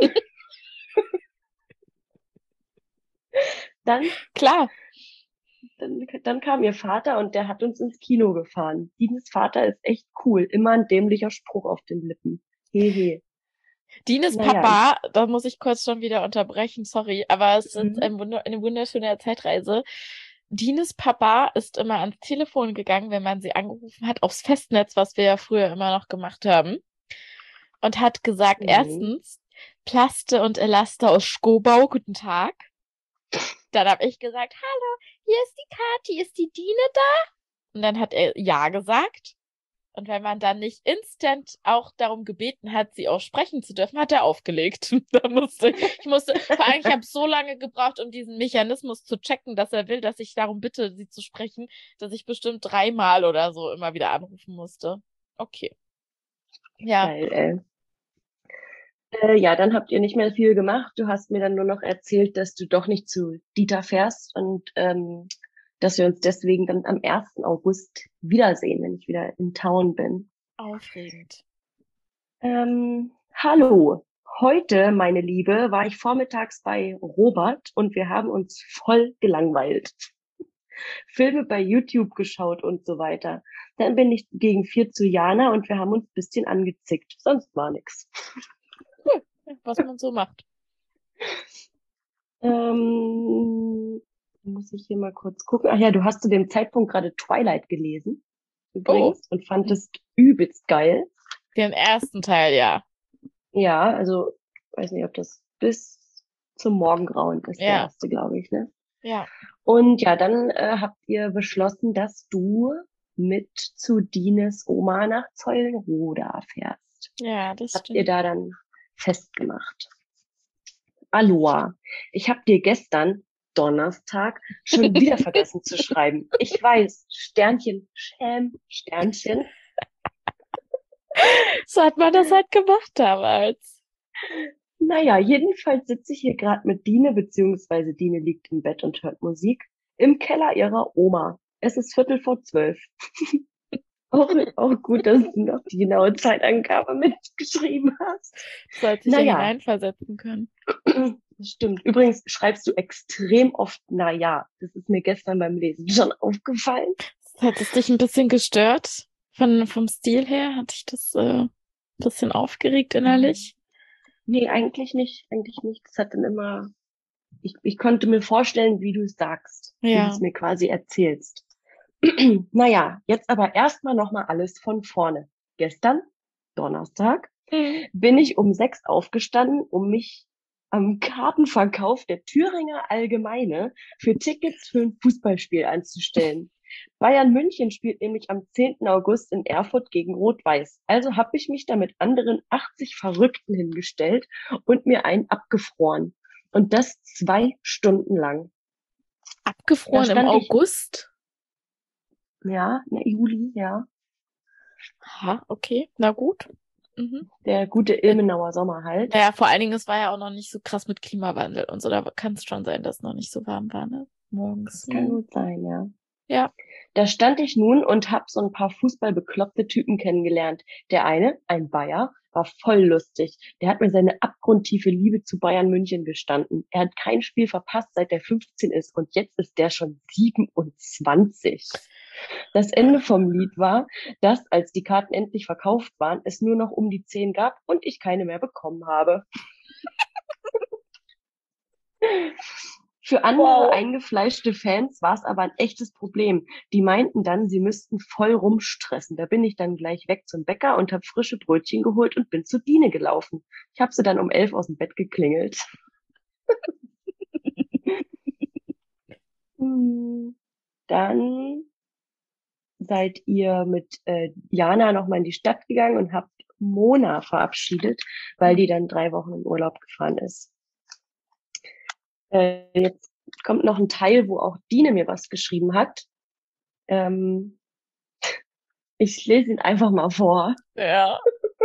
Dann,
Klar.
dann kam ihr Vater und der hat uns ins Kino gefahren. Dines Vater ist echt cool, immer ein dämlicher Spruch auf den Lippen. Hehe.
Dines
Naja,
Papa, da muss ich kurz schon wieder unterbrechen, sorry, aber es ist
mhm.
eine wunderschöne Zeitreise. Dines Papa ist immer ans Telefon gegangen, wenn man sie angerufen hat, aufs Festnetz, was wir ja früher immer noch gemacht haben, und hat gesagt,
Mhm.
erstens, Plaste und Elaste aus Schkobau, guten Tag. Dann habe ich gesagt, hallo, hier ist die Kathi, ist die Dine da? Und dann hat er ja gesagt. Und wenn man dann nicht instant auch darum gebeten hat, sie auch sprechen zu dürfen, hat er aufgelegt. Vor allem, ich habe so lange gebraucht, um diesen Mechanismus zu checken, dass er will, dass ich darum bitte, sie zu sprechen, dass ich bestimmt 3-mal oder so immer wieder anrufen musste. Okay. Ja.
Geil, ey. Ja, dann habt ihr nicht mehr viel gemacht. Du hast mir dann nur noch erzählt, dass du doch nicht zu Dieter fährst und dass wir uns deswegen dann am 1. August wiedersehen, wenn ich wieder in Town bin.
Aufregend.
Hallo. Heute, meine Liebe, war ich vormittags bei Robert und wir haben uns voll gelangweilt. Filme bei YouTube geschaut und so weiter. Dann bin ich gegen 4 zu Jana und wir haben uns ein bisschen angezickt. Sonst war nix.
Was man so macht.
Muss ich hier mal kurz gucken. Ach ja, du hast zu dem Zeitpunkt gerade Twilight gelesen,
Oh,
übrigens, und fandest übelst geil.
den ersten Teil, ja.
Ja, also, weiß nicht, ob das bis zum Morgengrauen ist, der
Ja,
erste, glaube ich, ne?
ja.
Und ja, dann habt ihr beschlossen, dass du mit zu Dines Oma nach Zeulenroda fährst.
Ja, das
Habt ihr
stimmt.
da dann festgemacht? Aloha, ich habe dir gestern, Donnerstag, schon wieder vergessen zu schreiben. Ich weiß, Sternchen, Sternchen.
So hat man das halt gemacht damals.
Naja, jedenfalls sitze ich hier gerade mit Dine, beziehungsweise Dine liegt im Bett und hört Musik, im Keller ihrer Oma. Es ist 11:45. Auch gut, dass du noch die genaue Zeitangabe mitgeschrieben hast.
Sollte sich ja
Naja,
hineinversetzen können.
das stimmt. Übrigens schreibst du extrem oft naja. Das ist mir gestern beim Lesen schon aufgefallen.
Hat es dich ein bisschen gestört? Vom Stil her hat dich das ein bisschen aufgeregt innerlich?
Nee, eigentlich nicht. Eigentlich nicht. Das hat dann immer, ich konnte mir vorstellen, wie du es sagst, wie du es
Ja.
mir quasi erzählst. Naja, jetzt aber erstmal nochmal alles von vorne. Gestern, Donnerstag,
Mhm.
bin ich um 6 aufgestanden, um mich am Kartenverkauf der Thüringer Allgemeine für Tickets für ein Fußballspiel anzustellen. Bayern München spielt nämlich am 10. August in Erfurt gegen Rot-Weiß. Also habe ich mich da mit anderen 80 Verrückten hingestellt und mir einen abgefroren. Und das 2 Stunden lang. Da
Abgefroren im
stand ich,
August?
ja, Juli, ja,
Aha, okay, na gut. Mhm.
der gute
Äh,
Ilmenauer Sommer halt.
Naja, vor allen Dingen, es war ja auch noch nicht so krass mit Klimawandel und so. Da kann es schon sein, dass es noch nicht so warm war, ne? Morgens.
Das kann
Mhm.
gut sein, ja.
Ja.
Da stand ich nun und hab so ein paar fußballbekloppte Typen kennengelernt. Der eine, ein Bayer, war voll lustig. Der hat mir seine abgrundtiefe Liebe zu Bayern München gestanden. Er hat kein Spiel verpasst, seit er 15 ist und jetzt ist der schon 27. Das Ende vom Lied war, dass, als die Karten endlich verkauft waren, es nur noch um die 10 gab und ich keine mehr bekommen habe. Für andere
Wow.
eingefleischte Fans war es aber ein echtes Problem. Die meinten dann, sie müssten voll rumstressen. Da bin ich dann gleich weg zum Bäcker und habe frische Brötchen geholt und bin zur Biene gelaufen. Ich habe sie dann um 11 aus dem Bett geklingelt. Dann seid ihr mit Jana nochmal in die Stadt gegangen und habt Mona verabschiedet, weil die dann 3 Wochen in Urlaub gefahren ist. Jetzt kommt noch ein Teil, wo auch Dine mir was geschrieben hat. Ähm, Ich lese ihn einfach mal vor.
Ja.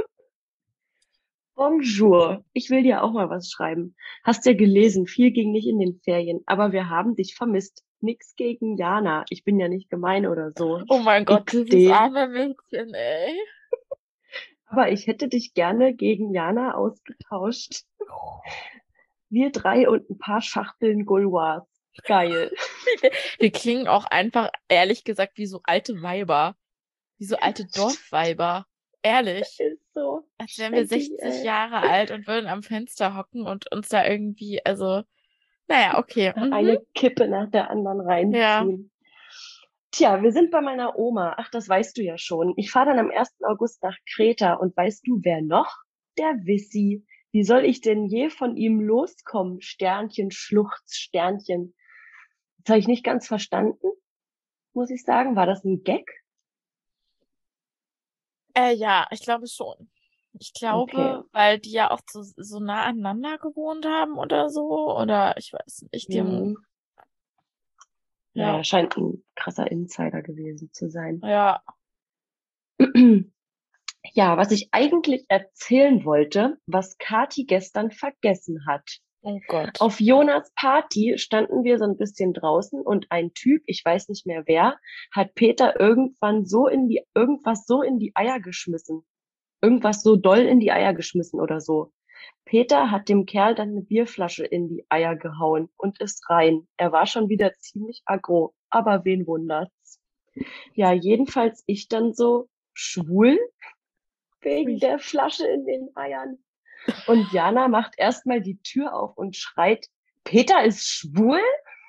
Bonjour. Ich will dir auch mal was schreiben. Hast ja gelesen, viel ging nicht in den Ferien, aber wir haben dich vermisst. Nix gegen Jana. Ich bin ja nicht gemein oder so.
Oh mein Gott, dieses
XD.
arme Mädchen, ey.
Aber ich hätte dich gerne gegen Jana ausgetauscht. Wir 3 und ein paar Schachteln Gauloise. Geil.
Wir klingen auch einfach, ehrlich gesagt, wie so alte Weiber. Wie so alte Dorfweiber. Ehrlich.
Ist so.
Als wären wir
Wirklich,
60 Jahre alt und würden am Fenster hocken und uns da irgendwie, also, naja, okay. Mhm.
Eine Kippe nach der anderen
Ja.
reinziehen. Tja, wir sind bei meiner Oma. Ach, das weißt du ja schon. Ich fahre dann am 1. August nach Kreta. Und weißt du, wer noch? Der Wissi. Wie soll ich denn je von ihm loskommen? Sternchen, Schluchz, Sternchen. Das habe ich nicht ganz verstanden, muss ich sagen. War das ein Gag?
Ja, ich glaube schon. Ich
Okay.
glaube, weil die ja auch so nah aneinander gewohnt haben oder so. Oder ich weiß nicht. Die haben,
Hm.
ja,
Naja, scheint ein krasser Insider gewesen zu sein.
ja.
Ja, was ich eigentlich erzählen wollte, was Kati gestern vergessen hat.
Oh Gott.
Auf Jonas Party standen wir so ein bisschen draußen und ein Typ, ich weiß nicht mehr wer, hat Peter irgendwas so in die Eier geschmissen. Irgendwas so doll in die Eier geschmissen oder so. Peter hat dem Kerl dann eine Bierflasche in die Eier gehauen und ist rein. Er war schon wieder ziemlich aggro, aber wen wundert's? Ja, jedenfalls ich dann so schwul wegen
Ui.
der Flasche in den Eiern. Und Jana macht erstmal die Tür auf und schreit, Peter ist schwul?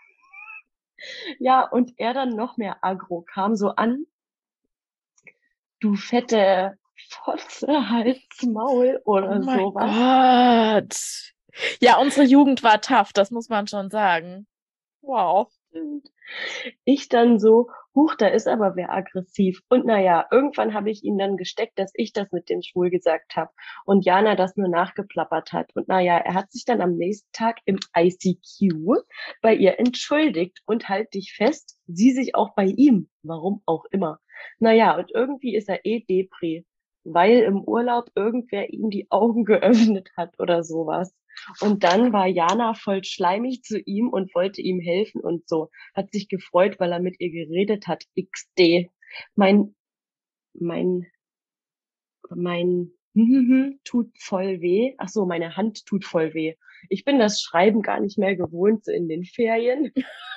Ja, und er dann noch mehr aggro, kam so an, du fette Fotze, Hals, Maul
Oh
oder
mein
sowas.
Gott. Ja, unsere Jugend war tough, das muss man schon sagen. Wow.
Und ich dann so, huch, da ist aber wer aggressiv. Und naja, irgendwann habe ich ihn dann gesteckt, dass ich das mit dem Schwul gesagt habe und Jana das nur nachgeplappert hat. Und naja, er hat sich dann am nächsten Tag im ICQ bei ihr entschuldigt und halt dich fest, sie sich auch bei ihm. Warum auch immer. Naja, und irgendwie ist er Depri, weil im Urlaub irgendwer ihm die Augen geöffnet hat oder sowas. Und dann war Jana voll schleimig zu ihm und wollte ihm helfen und so. Hat sich gefreut, weil er mit ihr geredet hat. XD. Mein, mein, mein tut voll weh. Ach so, meine Hand tut voll weh. Ich bin das Schreiben gar nicht mehr gewohnt, so in den Ferien.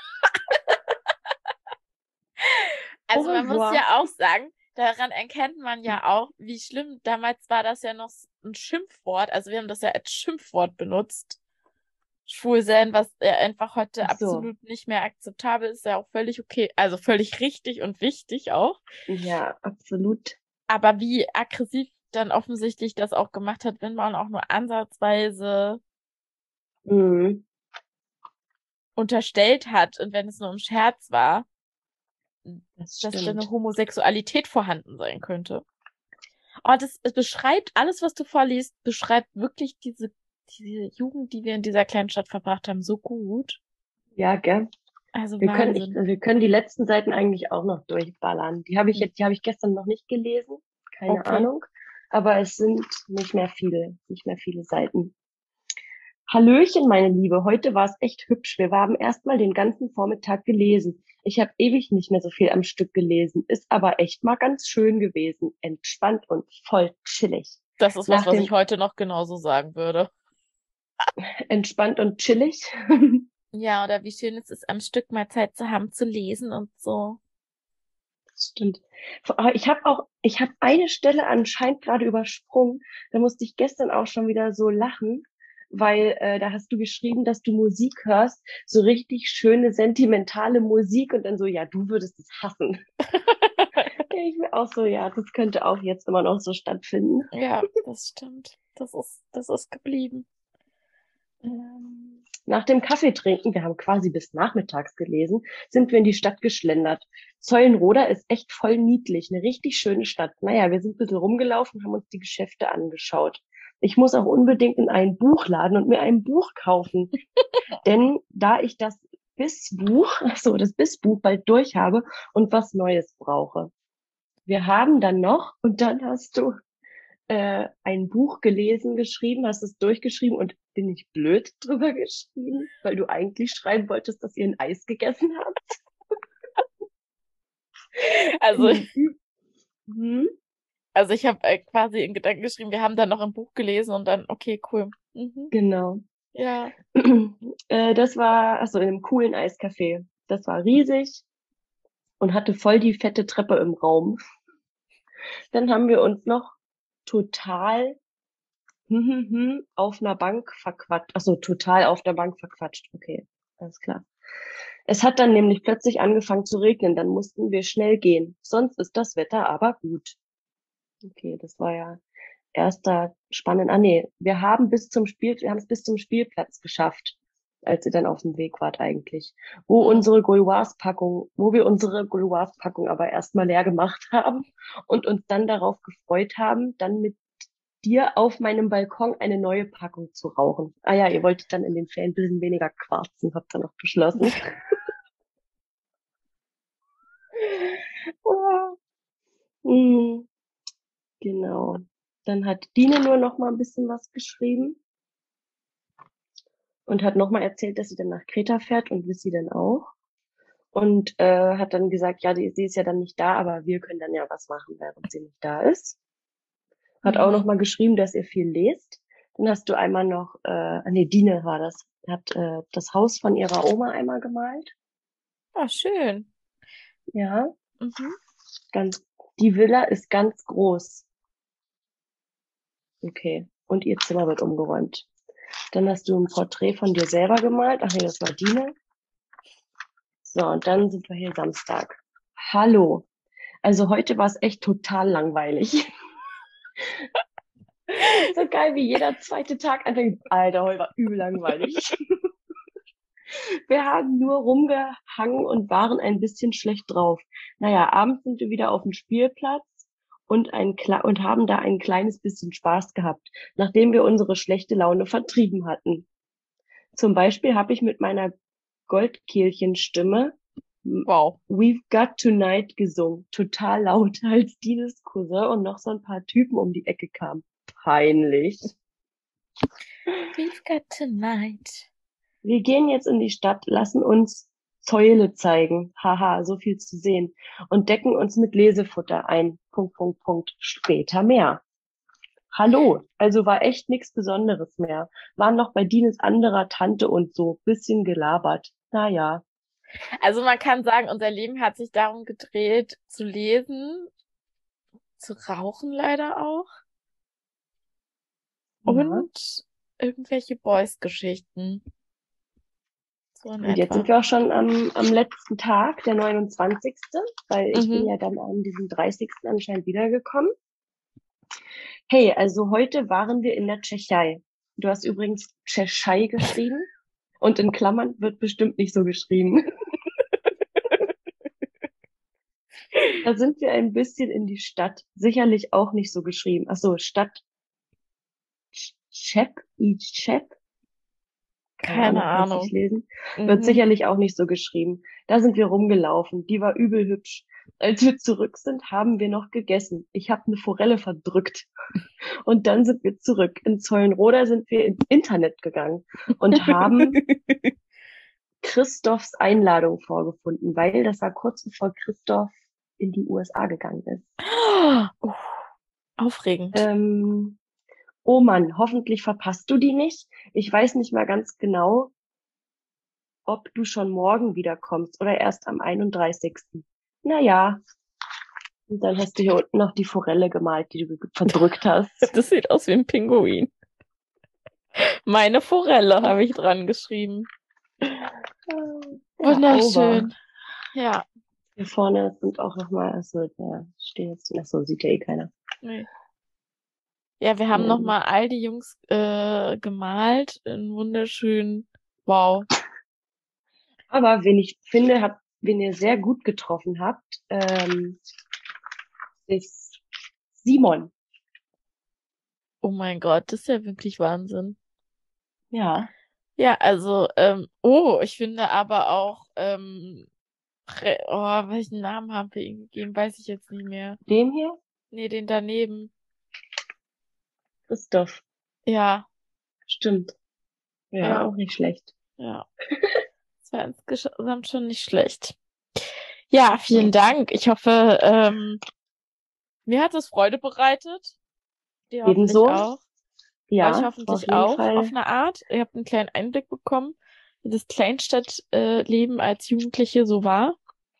Au
Also man muss
revoir.
ja auch sagen, daran erkennt man ja auch, wie schlimm, damals war das ja noch ein Schimpfwort, also wir haben das ja als Schimpfwort benutzt. Schwul sein, was ja einfach heute
Ach so.
absolut nicht mehr akzeptabel ist, ja auch völlig okay, also völlig richtig und wichtig auch.
Ja, absolut.
Aber wie aggressiv dann offensichtlich das auch gemacht hat, wenn man auch nur ansatzweise
Mhm,
unterstellt hat und wenn es nur im Scherz war,
das
dass da eine
stimmt.
Homosexualität vorhanden sein könnte. Oh, es beschreibt, alles, was du vorliest, beschreibt wirklich diese Jugend, die wir in dieser kleinen Stadt verbracht haben, so gut.
Ja, gell?
Also Wahnsinn.
Wir können die letzten Seiten eigentlich auch noch durchballern. Die habe ich gestern noch nicht gelesen. Keine
Okay.
Ahnung. Aber es sind nicht mehr viele Seiten. Hallöchen, meine Liebe. Heute war es echt hübsch. Wir haben erstmal den ganzen Vormittag gelesen. Ich habe ewig nicht mehr so viel am Stück gelesen, ist aber echt mal ganz schön gewesen. Entspannt und voll chillig.
Das ist was,
Nach
was ich
dem
heute noch genauso sagen würde.
entspannt und chillig.
Ja, oder wie schön es ist, am Stück mal Zeit zu haben, zu lesen und so.
Das stimmt. Aber ich habe eine Stelle anscheinend gerade übersprungen. Da musste ich gestern auch schon wieder so lachen, weil da hast du geschrieben, dass du Musik hörst, so richtig schöne, sentimentale Musik und dann so, ja, du würdest es hassen. Ja, ich mir auch so, ja, das könnte auch jetzt immer noch so stattfinden.
Ja, das stimmt. Das ist geblieben.
Nach dem Kaffeetrinken, wir haben quasi bis nachmittags gelesen, sind wir in die Stadt geschlendert. Zeulenroda ist echt voll niedlich, eine richtig schöne Stadt. Naja, wir sind ein bisschen rumgelaufen, haben uns die Geschäfte angeschaut. Ich muss auch unbedingt in einen Buchladen und mir ein Buch kaufen, denn da ich das Bissbuch bald durch habe und was Neues brauche. Wir haben dann noch, und dann hast du ein Buch gelesen, geschrieben, hast es durchgeschrieben und bin ich blöd drüber geschrieben, weil du eigentlich schreiben wolltest, dass ihr ein Eis gegessen habt. In
Also,
den hm,
also ich habe quasi in Gedanken geschrieben, wir haben dann noch ein Buch gelesen und dann, okay, cool. Mhm.
genau.
Ja.
Das war, also in einem coolen Eiscafé. Das war riesig und hatte voll die fette Treppe im Raum. Dann haben wir uns noch total auf einer Bank verquatscht. Also total auf der Bank verquatscht. Okay, alles klar. Es hat dann nämlich plötzlich angefangen zu regnen, dann mussten wir schnell gehen. Sonst ist das Wetter aber gut. Okay, das war ja erster spannend. Ah nee, wir haben es bis zum Spielplatz geschafft, als ihr dann auf dem Weg wart eigentlich.
Mhm.
Wo wir unsere Gouloirs-Packung aber erstmal leer gemacht haben und uns dann darauf gefreut haben, dann mit dir auf meinem Balkon eine neue Packung zu rauchen. Ah ja, ihr wolltet dann in den Ferien ein bisschen weniger quarzen, habt ihr noch beschlossen. Mm, genau. Dann hat Dine nur noch mal ein bisschen was geschrieben. und hat nochmal erzählt, dass sie dann nach Kreta fährt und Lissy dann auch. Und hat dann gesagt, ja, sie ist ja dann nicht da, aber wir können dann ja was machen, während sie nicht da ist. Hat auch
Mhm.
nochmal geschrieben, dass ihr viel lest. Dann hast du einmal noch, nee, Dine war das, hat das Haus von ihrer Oma einmal gemalt.
Ah, schön.
Ja,
Mhm.
ganz, die Villa ist ganz groß. Okay. Und ihr Zimmer wird umgeräumt. Dann hast du ein Porträt von dir selber gemalt. Ach nee, das war Dine. So, und dann sind wir hier Samstag. Hallo. Also heute war es echt total langweilig. Ist so geil, wie jeder zweite Tag anfängt. Alter, heute war übel langweilig. Wir haben nur rumgehangen und waren ein bisschen schlecht drauf. Naja, abends sind wir wieder auf dem Spielplatz und haben da ein kleines bisschen Spaß gehabt, nachdem wir unsere schlechte Laune vertrieben hatten. Zum Beispiel habe ich mit meiner Goldkehlchenstimme
Wow.
We've Got Tonight gesungen. Total laut, als Dines Cousin und noch so ein paar Typen um die Ecke kamen. Peinlich.
We've got tonight.
Wir gehen jetzt in die Stadt, lassen uns Zäule zeigen. Haha, so viel zu sehen. Und decken uns mit Lesefutter ein. Punkt, Punkt, Punkt. Später mehr. Hallo, also war echt nichts Besonderes mehr. Waren noch bei Dines anderer Tante und so. Bisschen gelabert. Naja.
Also man kann sagen, unser Leben hat sich darum gedreht, zu lesen, zu rauchen leider auch
Ja.
und irgendwelche Boys-Geschichten. So in
Und jetzt sind
etwa.
wir auch schon am letzten Tag, der 29., weil ich bin
Mhm.
ja dann an diesem 30. anscheinend wiedergekommen. Hey, also heute waren wir in der Tschechei. Du hast übrigens Tschechei geschrieben und in Klammern wird bestimmt nicht so geschrieben. Da sind wir ein bisschen in die Stadt. Sicherlich auch nicht so geschrieben. Ach so, Stadt Chep. Keine
Keine
Ahnung, kann es nicht
Ahnung.
lesen. Wird
Mhm.
sicherlich auch nicht so geschrieben. Da sind wir rumgelaufen. Die war übel hübsch. Als wir zurück sind, haben wir noch gegessen. Ich habe eine Forelle verdrückt. Und dann sind wir zurück. In Zeulenroda sind wir ins Internet gegangen und haben Christophs Einladung vorgefunden, weil das war kurz bevor Christoph in die USA gegangen ist.
Oh, aufregend.
Ähm, oh Mann, hoffentlich verpasst du die nicht. Ich weiß nicht mal ganz genau, ob du schon morgen wiederkommst oder erst am 31. Naja, und dann hast du hier unten noch die Forelle gemalt, die du verdrückt hast.
Das sieht aus wie ein Pinguin. Meine Forelle habe ich dran geschrieben.
Ja, over.
Wunderschön. Ja.
Hier vorne sind auch nochmal, also, ja, steht jetzt, achso, sieht ja eh keiner.
Nee. Ja, wir haben
Ähm,
nochmal all die Jungs gemalt in wunderschön. Wow.
Aber wen ich finde, wen ihr sehr gut getroffen habt, ist Simon.
Oh mein Gott, das ist ja wirklich Wahnsinn.
Ja.
Ja, also, oh, ich finde aber auch, welchen Namen haben wir ihm gegeben, weiß ich jetzt nicht mehr.
Dem hier?
Nee, den daneben.
Christoph.
Ja,
Stimmt. Ja,
ja,
auch nicht schlecht.
ja. Das war insgesamt schon nicht schlecht. Ja, vielen
Ja.
Dank. Ich hoffe, mir hat es Freude bereitet. Dir hoffentlich
Ebenso.
auch. Euch
Ja, auf
hoffentlich
jeden
auch
Fall.
auf eine Art. Ihr habt einen kleinen Einblick bekommen, wie das Kleinstadtleben als Jugendliche so war.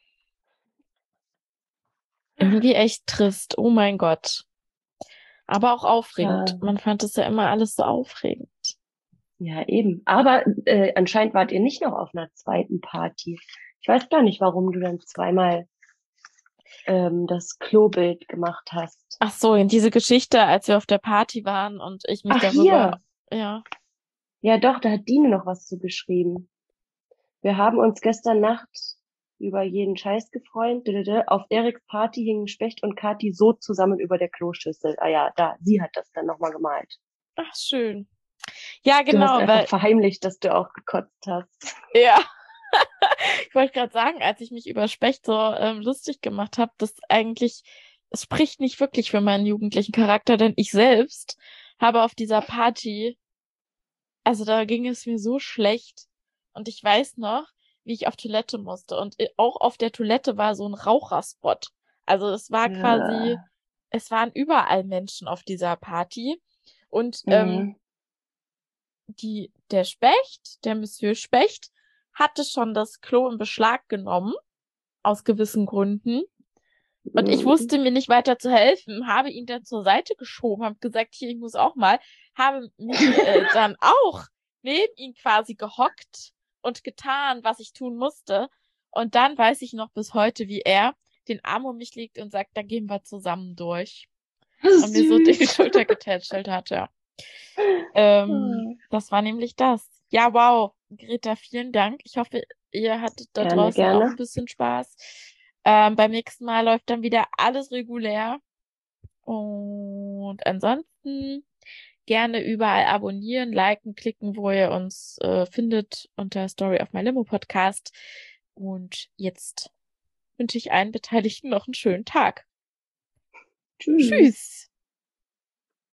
Irgendwie echt trist. Oh mein Gott. Aber auch aufregend.
Ja,
Man fand es ja immer alles so aufregend.
ja, eben. Aber anscheinend wart ihr nicht noch auf einer zweiten Party. Ich weiß gar nicht, warum du dann zweimal das Klobild gemacht hast.
Ach so, in diese Geschichte, als wir auf der Party waren und ich mich
Ach,
darüber,
hier.
ja.
Ja, doch, da hat Dine noch was zu geschrieben. Wir haben uns gestern Nacht über jeden Scheiß gefreut. Auf Eriks Party hingen Specht und Kathi so zusammen über der Kloschüssel. Ah ja, da, sie hat das dann nochmal gemalt.
Ach, schön. Ja,
Du hast
genau,
einfach
weil,
verheimlicht, dass du auch gekotzt hast.
ja, ich wollte gerade sagen, als ich mich über Specht so lustig gemacht habe, das eigentlich, es spricht nicht wirklich für meinen jugendlichen Charakter, denn ich selbst habe auf dieser Party Also da ging es mir so schlecht. Und ich weiß noch, wie ich auf Toilette musste. Und auch auf der Toilette war so ein Raucherspot. Also es war quasi,
Ja.
es waren überall Menschen auf dieser Party. Und
Mhm.
der Specht, der Monsieur Specht, hatte schon das Klo in Beschlag genommen, aus gewissen Gründen. Und ich
Mhm.
wusste mir nicht weiter zu helfen, habe ihn dann zur Seite geschoben, habe gesagt, hier, ich muss auch mal, habe mich dann auch neben ihn quasi gehockt und getan, was ich tun musste. Und dann weiß ich noch bis heute, wie er den Arm um mich legt und sagt, da gehen wir zusammen durch. Und mir so die
Süß.
Schulter getätschelt hat, ja.
Oh,
Das war nämlich das. Ja, wow. Greta, vielen Dank. Ich hoffe, ihr hattet da
gerne,
draußen auch
gerne.
ein bisschen Spaß. Beim nächsten Mal läuft dann wieder alles regulär. Und ansonsten gerne überall abonnieren, liken, klicken, wo ihr uns findet unter Story of My Limo Podcast. Und jetzt wünsche ich allen Beteiligten noch einen schönen Tag.
Tschüss.
Tschüss.